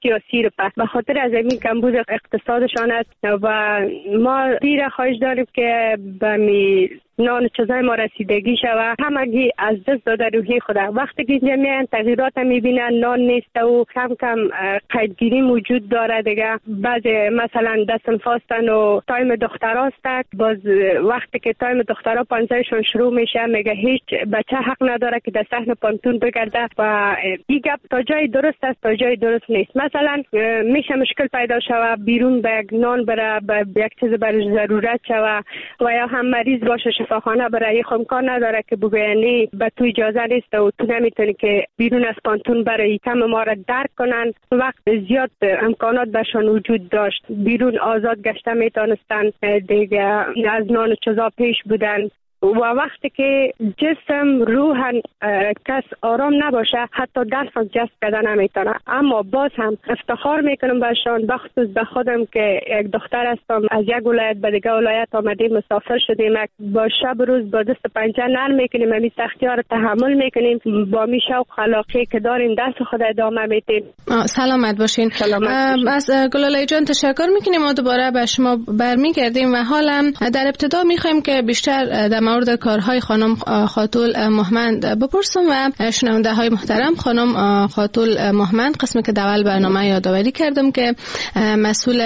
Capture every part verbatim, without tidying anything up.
سیاسی رو پس به خاطر از این کمبود اقتصادشان است و ما دیر خواهش داریم که به می نان چیزای ما رسیدگی شود. همگی از دست داده روحی خود. وقتی که اینجا میان تغییرات میبینن، نان نیست و کم کم قیدگیری موجود داره دیگه. بعض مثلا دستن فاستن و تایم دخترها است، باز وقتی که تایم دخترها پانزهشون شروع میشه میگه هیچ بچه حق نداره که در صحن پانتون بگرده و این گپ تا جای درست است تا جای درست نیست. مثلا میشه مشکل پیدا شود بیرون به نان بره، به یک چیز برای ضرورت شود و یا هم مریض باشه شفاخانه برای امکان نداره که بگوینی به تو اجازه نیست و تو نمیتونی که بیرون از پانتون برای کم ما را درک کنن. وقت زیاد امکانات برشان وجود داشت، بیرون آزاد گشته میتونستن دیگه، از نان و چیزا پیش بودن و وقتی که جسم روح کس آرام نباشه حتی درس از جست کردن نمیتونه. اما باز هم افتخار میکنم برشان، بخصوص به خودم که یک دختر هستم، از یک ولایت به دیگه ولایت آمدیم، مسافر شدیم، با شب روز با دست پنجه نرم میکنیم، همین سختی ها رو تحمل میکنیم، با می شوق خلاقی که داریم دست خود ادامه میدیم. سلامت باشین. سلامت باشین. از گلاله جان تشکر میکنیم و دوباره به شما برمیگردیم و حالا در ابتدا میخوایم که بیشتر در مورد کارهای خانم خاتول مهمند بپرسم و شنونده های محترم، خانم خاتول مهمند قسمی که دول برنامه یادآوری کردم که مسئول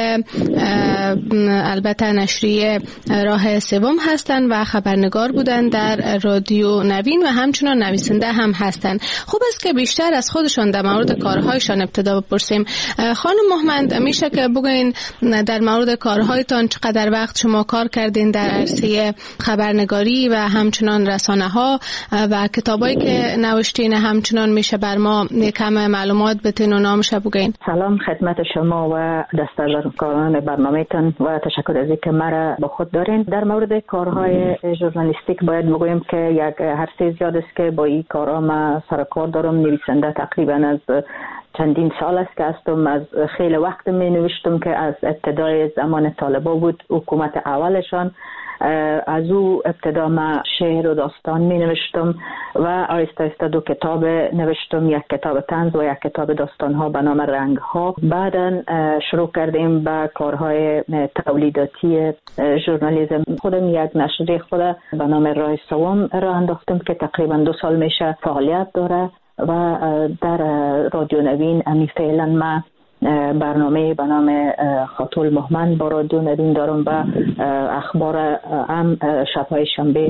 البته نشریه راه سوم هستند و خبرنگار بودند در رادیو نوین و همچنان نویسنده هم هستند. خوب است که بیشتر از خودشان در مورد کارهایشان ابتدا بپرسیم. خانم مهمند میشه که بگوین در مورد کارهایتان چقدر وقت شما کار کردین در عرصه خبرنگاری و همچنان رسانه ها و کتابایی که نوشتین، همچنان میشه بر ما کم معلومات بتین و نامش بگین. سلام خدمت شما و دستاوردکاران برنامه‌تان و تشکر از اینکه مرا با خود دارین. در مورد کارهای ژورنالیستیک باید بگویم که یک عرصه زیاد است که با این کارها ما سر کار دارم. نویسنده تقریبا از چندین سال است که هستم. از خیلی وقت می نوشتم که از ابتدای زمان طالبا بود، حکومت اولشان. از او ابتدا ما شعر و داستان می نوشتم و آیسته آیسته دو کتاب نوشتم، یک کتاب طنز و یک کتاب داستان ها به نام رنگ ها. بعدا شروع کردیم به کارهای تولیداتی ژورنالیسم. خودم یک نشریه خود به نام راه سوم راه انداختم که تقریبا دو سال میشه فعالیت داره و در رادیو نوین امی فعلا ما برنامه به نام خاتول مهمند با رادیو نوین دارم و اخبار هم شبهای شنبه.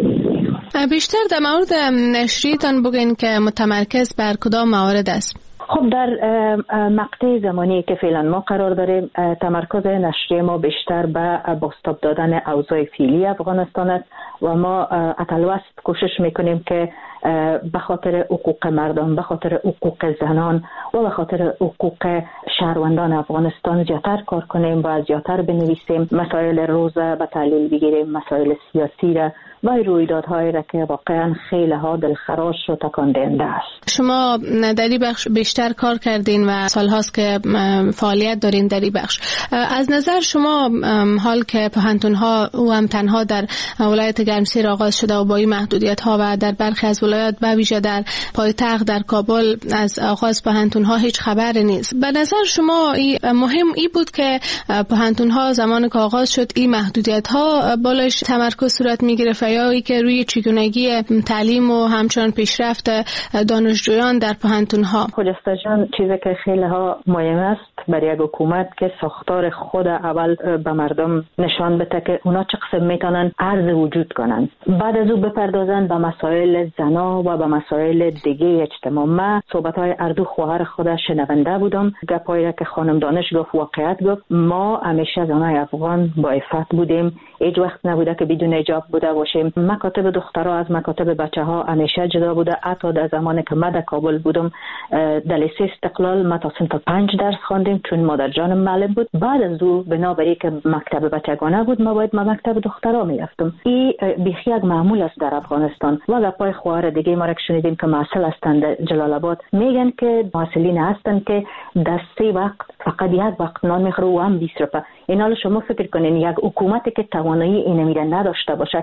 بیشتر در مورد نشریتان بگین که متمرکز بر کدام موارد است؟ خب در مقطع زمانی که فعلا ما قرار داریم تمرکز نشریه ما بیشتر به بازتاب دادن اوضاع فعلی افغانستان است و ما اتلوست کوشش میکنیم که به خاطر حقوق مردم، به خاطر حقوق زنان و به خاطر حقوق شهروندان افغانستان زیادتر کار کنیم و زیادتر بنویسیم، مسائل روزه به تحلیل بگیریم، مسائل سیاسی را و رویدادهایی را که واقعا خیلی ها دلخراش و تکان دهنده است. شما در این بخش بیشتر کار کردین و سالهاست که فعالیت دارین در این بخش. از نظر شما حال که پوهنتون‌ها او هم تنها در ولایت گرمسیر آغاز شده و با این محدودیت‌ها و در برخی از ولایات به ویژه در پایتخت در کابل از آغاز پوهنتون‌ها هیچ خبری نیست. به نظر شما مهم ای بود که پوهنتون‌ها زمان که آغاز شد این محدودیت‌ها بالایش تمرکز صورت می‌گرفت یا ای که روی چگونگی تعلیم و همچنان پیشرفت دانشجویان در پوهنتون‌ها؟ خجسته جان، چیزی که خیلی ها مهم است برای یک حکومت که ساختار خود اول به مردم نشان بده که اونا چه قسم میتونن عرض وجود کنن، بعد از او بپردازن به مسائل زنا و به مسائل دیگه اجتماع. من صحبت‌های اردو خواهر خود شنونده بودم، گپایی که خانم دانش گفت واقعیت گفت. ما همیشه زنای افغان با عفت بودیم، هیچ وقت نبوده که بدون حجاب بوده باشیم. مکاتب دخترها از مکاتب بچه‌ها همیشه جدا بوده. حتی در زمانی که من در کابل بودم در لیسه استقلال ما تا صنف پنج درس خواندیم چون مادر جانم معلم بود. بعد از او بنابراین که مکتب بچگانه بود ما باید ما مکتب دخترها میرفتم. این بیخی یک معمول است در افغانستان. و گپای خواهر دیگه ما را شنیدیم که محصل هستند در جلال آباد، میگن که محصلین هستند که در سه وقت فقط یک وقت نان میخوره و هم بیست روپه. این حال شما فکر کنین یک حکومتی که توانایی این میره نداشته باشه که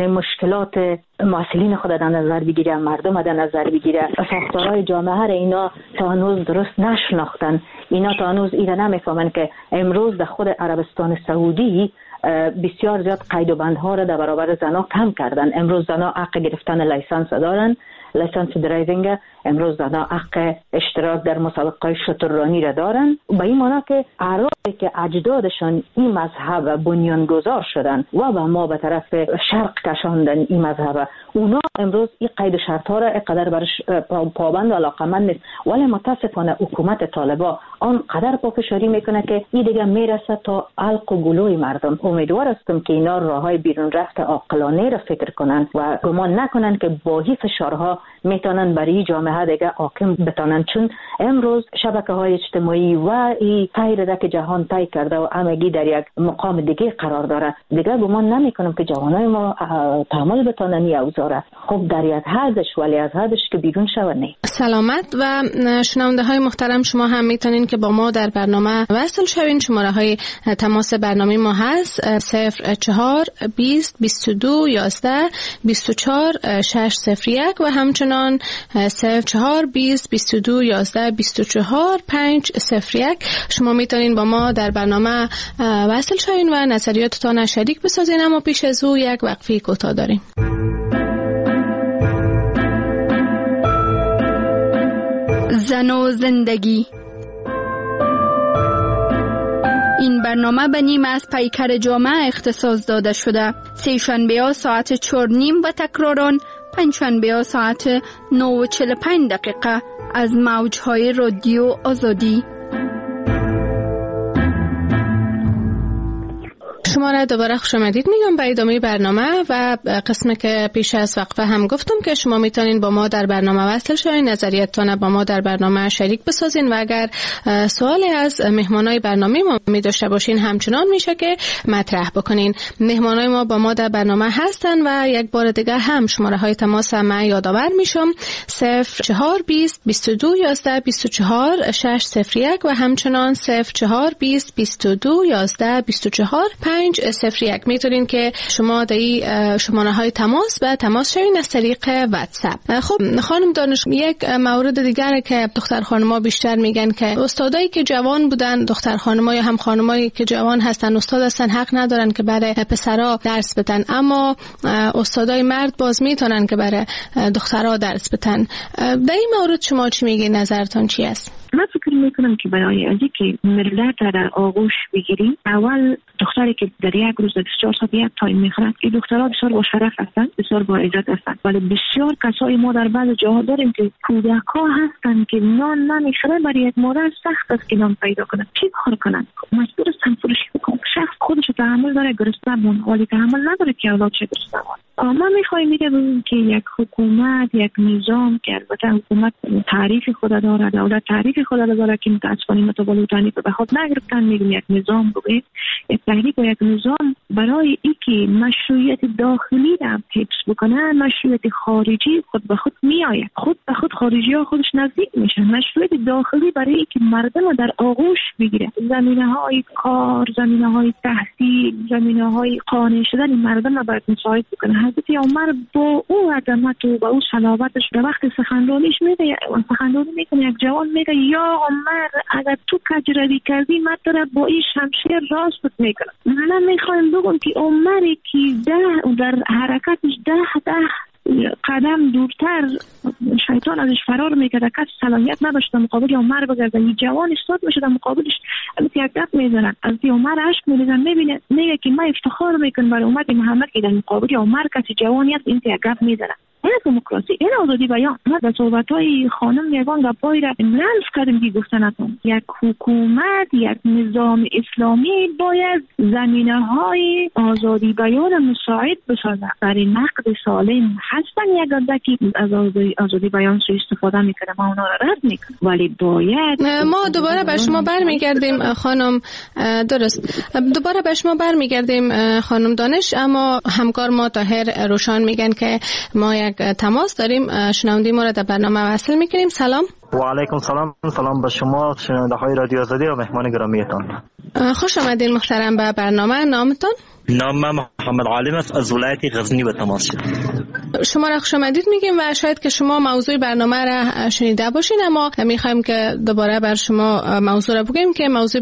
بتانه مشکلات مسئولین خود در نظر بگیره، مردم در نظر بگیره. ساختارهای جامعه را اینا تا هنوز درست نشناختن. اینا تا هنوز اینا نمیفهمن که امروز در خود عربستان سعودی بسیار زیاد قید و بندها را در برابر زنها کم کردن. امروز زنها حق گرفتن لیسانس دارن، لیسانس درایوینگ. امروز زنها حق اشتراک در مسابقه شتررانی را دارن. به این معنی که اعرابی که اجدادشان این مذهب بنیانگذار شدن و به ما به طرف شرق کشاندن این مذهب، اونا امروز این قید و شرط ها را اقدر برش پابند و علاقمند نیست. ولی متاسفانه حکومت طالبان آنقدر پافشاری میکنه که این دیگه میرسه تا علق و گلوی مردم. امیدوار هستم که اینا راههای بیرون رفت عاقلانه را فکر کنن و گمان نکنن که با این فشارها میتونن برای جامعه دیگه حاکم بتونن، چون امروز شبکه های اجتماعی و این تغییر که جهان طی کرده و همگی در یک مقام دیگه قرار داره. دیگه گمان نمیکنم که جوانای ما تحمل بتونن یا اوزاره. خب در یک حدش، ولی از حدش که بیرون شود نه. سلامت. و شنونده های محترم، شما هم میتونین که با ما در برنامه وصل شوین. شماره های تماس برنامه ما هست صفر چهار بیست بیست و دو یازده بیست و چهار شش صفر یک و همچنان صفر چهار بیست بیست و دو یازده بیست و چهار پنج صفر یک. شما میتونین با ما در برنامه وصل شوین و نظریاتتان شریک بسازین. اما پیش از او یک وقفه کوتاه داریم. زن و زندگی. این برنامه به نیم از پیکر جامعه اختصاص داده شده. سه شنبه ها ساعت چهار نیم و تکراران پنج شنبه ها ساعت نه و چهل و پنج دقیقه از موجهای رادیو آزادی. شما را دوباره خوش آمدید میگم به ادامه برنامه و قسمی که پیش از وقفه هم گفتم که شما میتونین با ما در برنامه وصل شوین، نظریتتان با ما در برنامه شریک بسازین و اگر سوالی از مهمانای برنامه ما می داشته باشین همچنان میشه که مطرح بکنین. مهمانای ما با ما در برنامه هستن و یک بار دیگه هم شماره های تماس ما یادآور میشم صفر چهار بیست بیست و دو یازده بیست و چهار شش صفر یک و همچنان صفر چهار بیست بیست و دو یازده بیست و چهار پنج صفر یک. میتونین که شما در شماره های تماس به تماس شوین از طریق واتساپ. خب خانم دانش، یک مورد دیگر که دختر خانما بیشتر میگن که استادایی که جوان بودن، دختر خانما یا هم خانمایی که جوان هستن استاد هستن، حق ندارن که برای پسرا درس بدن، اما استادای مرد باز میتونن که برای دخترها درس بدن. در این مورد شما چی میگین؟ نظرتون چی است؟ من فکر میکنم که برای از اینکه ملت را در آغوش بگیریم، اول دختری که در یک روز بیست و چهار ساعت یک تایم میخورد، این دخترها بسیار با شرف هستند، بسیار با عزت هستند. ولی بسیار کسای ما در بعض جاها داریم که کودک‌ها هستند که نان نمیخورن، برای یک مادر سخت است که نان پیدا کنند. چی کار کنند؟ مجبور هستند فروشی بکنند. شخص خودش تحمل داره گرسنه بمونه، ولی تحمل نداره که اولادش گرسنه بمونه. ما میخوایم میگم که یک حکومت، یک نظام که البته حکومت تعریف خود داره، دولت تعریف خود داره که متاسفانه متوالوتانی به خود نگرفتن، میگم یک نظام بگه، یک تحریک و یک نظام برای اینکه مشروعیت داخلی را حفظ بکنه، مشروعیت خارجی خود به خود میآید، خود به خود خارجی ها خودش نزدیک میشن. مشروعیت داخلی برای اینکه مردم در آغوش بگیره، زمینه های کار، زمینه های تحصیل، زمینه های قانع شدن مردم را باید مساعد بکنه. حضرت عمر با او عظمت و با او صلابتش به وقت سخنرانیش میگه، سخنرانی میکنه، یک جوان میگه یا عمر اگر تو کجروی کردی من تو را با این شمشیر راستت میکنم. من میخوایم بگم که عمری که ده در حرکتش ده ده قدم دورتر شیطان ازش فرار میکرد، کس صلاحیت نداشت مقابل عمر بگرده، یه جوان استاد میشه در مقابلش البته یک گپ میزنن، از دی عمر عشق میریزن، میبینه میگه که من افتخار میکنم برای امت محمد که در مقابل عمر کسی جوانی هست این یک گپ میزنن. این دموکراسی، این آزادی بیان. ما در صحبت‌های خانم یگان گپایی را لمس کردیم که گفتنتون یک حکومت، یک نظام اسلامی باید زمینه‌های آزادی بیان مساعد بسازد. برای نقد سالم هستن یک عده‌ای از آزادی, آزادی بیان سوء استفاده میکنه، ما اونا را رد میکنیم، ولی باید ما دوباره به شما برمیگردیم خانم. درست، دوباره به شما برمیگردیم خانم دانش، اما همکار ما طاهر روشان میگن که ما یک تماس داریم، شنونده ما را در برنامه وصل میکنیم. سلام. و علیکم سلام. سلام به شما شنونده های رادیو آزادی و مهمان گرامیتان. خوش آمدین محترم به برنامه. نامتون؟ نام من محمد عالم است از ولایت غزنی به تماس شد. شما را خوش آمدید میگیم و شاید که شما موضوع برنامه را شنیده باشین، اما میخوایم که دوباره بر شما موضوع را بگیم که موضوع